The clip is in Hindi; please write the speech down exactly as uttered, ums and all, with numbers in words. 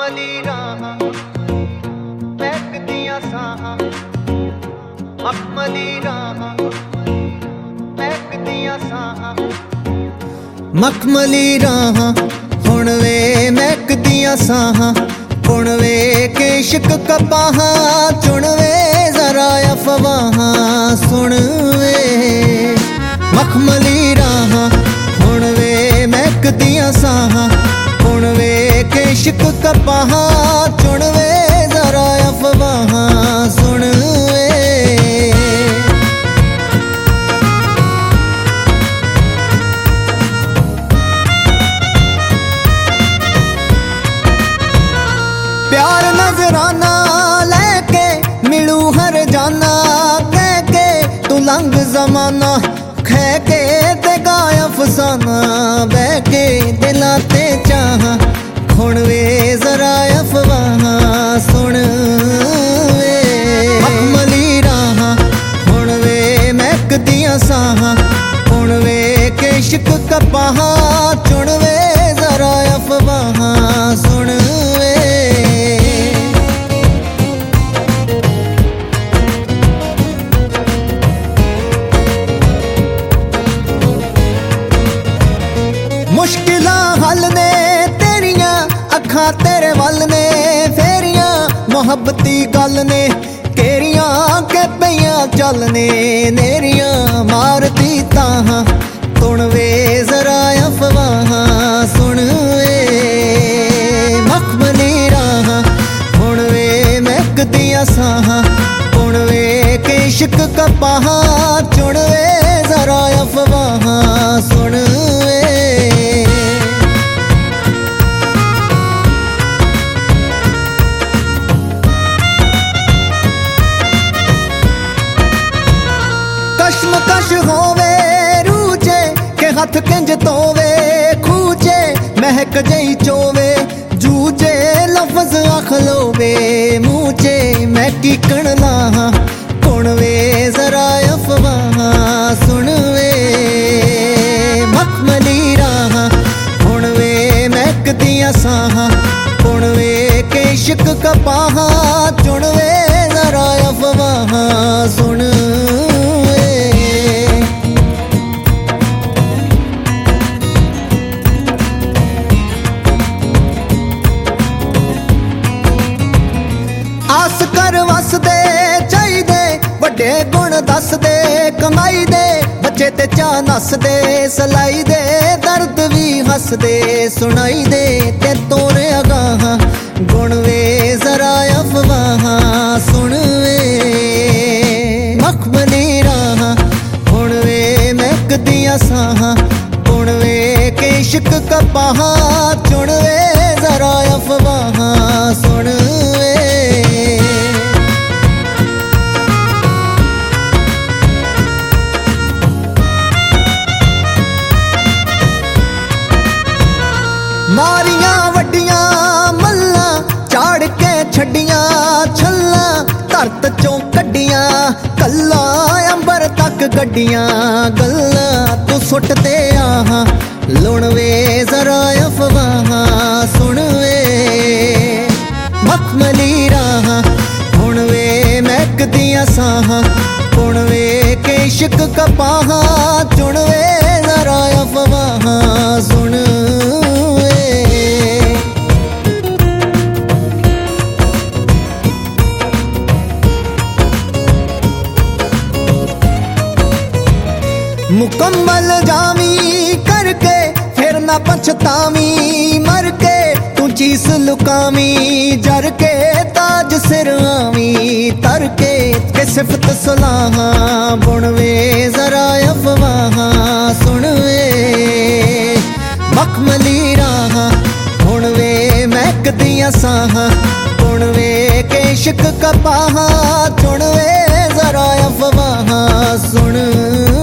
मखमली राहां महकदियां साहां, मखमली राहां महकदियां साहां, मखमली राहां हुण वे महकदियां साहां, हुण वे के इश्क कपाहां, चुन वे जरा अफवाहां सुन वे। मखमली राहां हुण वे महकदियां साहां, हुण वे के इश्क कपाहां, चुन वे जरा अफवाहां सुन वे। प्यार नजराना लेके मिलू हर जाना, कह के तू लंघ जमाना, खे के ते गाय अफसाना, बह के दिलां ते चाहां, हुण वे जरा अफवाहां सुन वे। मखमली राहां हुण वे महकदियां साहां, हुण वे के इश्क कपाहां, चुन वे जरा अफवाहां सुन वे। मुश्किलां हल ने तेरियां अखां तेरे वल ने, फेरियां मुहब्बती गल ने, केरियां के पईयां चलने, नेरियां मारदी ताहां, सुन वे जरा अफवाहां सुन वे। मखमली राहां हुण वे महकदियां साहां, हुण वे के इश्क कपाहां, चुन वे जरा अफवाहां सुन वे। कश्मकश होवे रूचे के हथ किंज तोवे, खूचे महक जई चोवे, जूचे लफ्ज अखलोवे, मूचे महकी कण लाहां, कुण वे जरा अफवाहां सुन वे। मखमली राहां हुण वे महकदियां साहां, हुण वे के इश्क कपाहां, चुन वे जरा अफवाहां सुन वे। आस कर वसदे चाहिदे वड्डे गुण दस दे, कमाई दे बच्चे ते चा नस दे, सलाई दे दर्द भी हस दे, सुनाई दे ते तोरे अगाहां, गुण वे जरा अफवाहां सुन वे। मखमली राहां हुण वे महकदियां साहां, हुण वे के इश्क कपाहां, चुन वे जरा अफवाहां सुन वे। मारियां वड्डियां मल्लां चाड़ के छड्डियां, छल्लां धरत चों कड्डियां, कल्ला अंबर तक गड्डियां, गल्लां तू सुट दे आहां, लुण वे जरा अफवाहां सुन वे। मखमली राहां हुण वे महकदियां साहां, हुण वे के इश्क कपाहां, चुन वे जरा अफवाहां सुन वे। मुकम्मल जावी करके फिर ना पछतावी, मर के तू चीस लुकावी, जर के ताज सिर आवी, तर के के सिफत सलाहां, बुन वे जरा अफवाहां सुन वे। मखमली राहां हुण वे महकदियां साहां, हुण वे के इश्क कपाहां, चुन वे जरा अफवाहां सुन